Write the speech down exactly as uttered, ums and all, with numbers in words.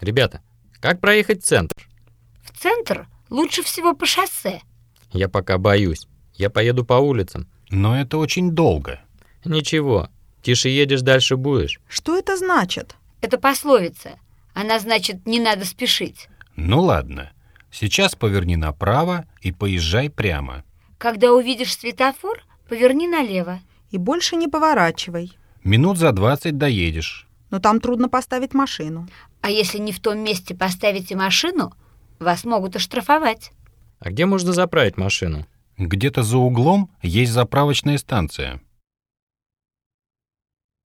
Ребята, как проехать в центр? В центр лучше всего по шоссе. Я пока боюсь. Я поеду по улицам. Но это очень долго. Ничего, тише едешь, дальше будешь. Что это значит? Это пословица. Она значит, не надо спешить. Ну ладно. Сейчас поверни направо и поезжай прямо. Когда увидишь светофор, поверни налево. И больше не поворачивай. Минут за двадцать доедешь. Но там трудно поставить машину. А если не в том месте поставите машину, вас могут оштрафовать. А где можно заправить машину? Где-то за углом есть заправочная станция.